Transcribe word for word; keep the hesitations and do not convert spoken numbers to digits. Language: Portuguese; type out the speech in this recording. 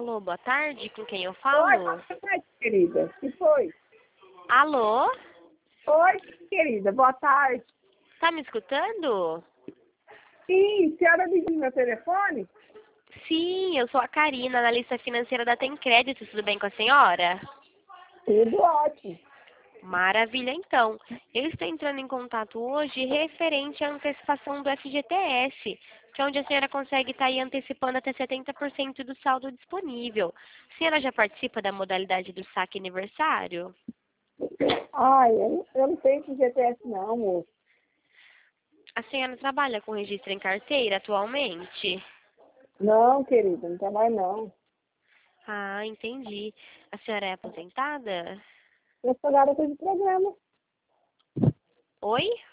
Alô, boa tarde, com quem eu Oi, falo? boa tarde, querida. O que foi? Alô? Oi, querida, boa tarde. Tá me escutando? Sim, senhora ligou meu telefone? Sim, eu sou a Karina, analista financeira da Tem Crédito, tudo bem com a senhora? Tudo ótimo. Maravilha, então. Eu estou entrando em contato hoje referente à antecipação do F G T S, que é onde a senhora consegue estar aí antecipando até setenta por cento do saldo disponível. A senhora já participa da modalidade do saque aniversário? Ai, eu, não- eu não tenho esse G P S não, moço. A senhora trabalha com registro em carteira atualmente? Não, querida, não trabalho não. Ah, entendi. A senhora é aposentada? Eu sou garota de programa. Oi?